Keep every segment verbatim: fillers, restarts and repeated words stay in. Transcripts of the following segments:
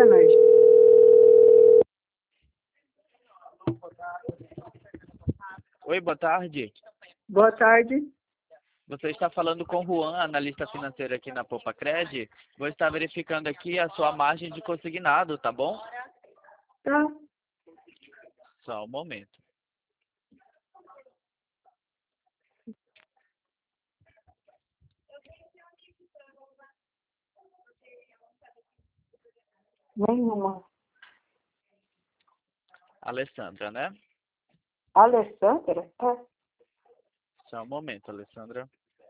sacanagem. Oi, boa tarde. Boa tarde. Você está falando com o Juan, analista financeiro aqui na Popacred. Vou estar verificando aqui a sua margem de consignado, tá bom? Tá. Só um momento. Nenhuma. Alessandra, né? Alessandra? É. Só um momento, Alessandra.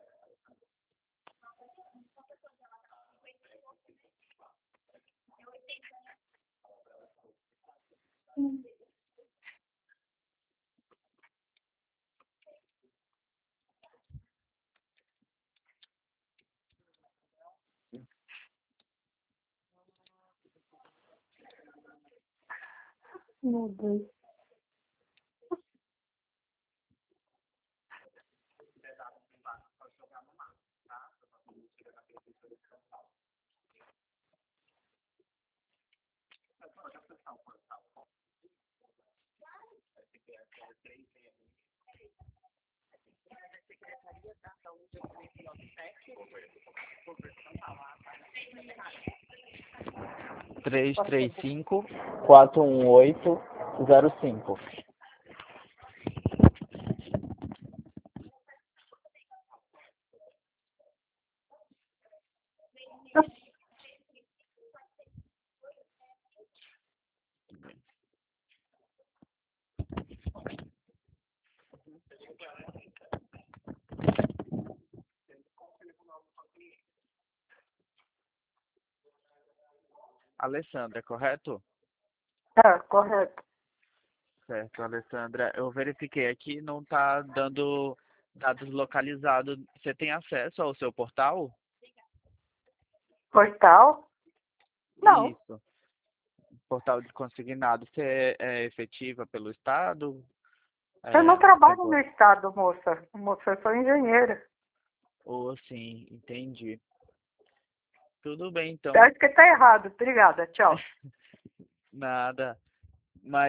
Hum. Meu Deus. três três cinco, quatro um oito, zero cinco. Alessandra, correto? Tá, correto. Certo, Alessandra. Eu verifiquei aqui, não está dando dados localizados. Você tem acesso ao seu portal? Portal? Não. Isso. Portal de consignado. Você é efetiva pelo Estado? Eu não É, trabalho no tempo- estado, moça. Moça, eu sou engenheira. Ou sim, entendi. Tudo bem, então. Acho que tá errado. Obrigada. Tchau. Nada. Mas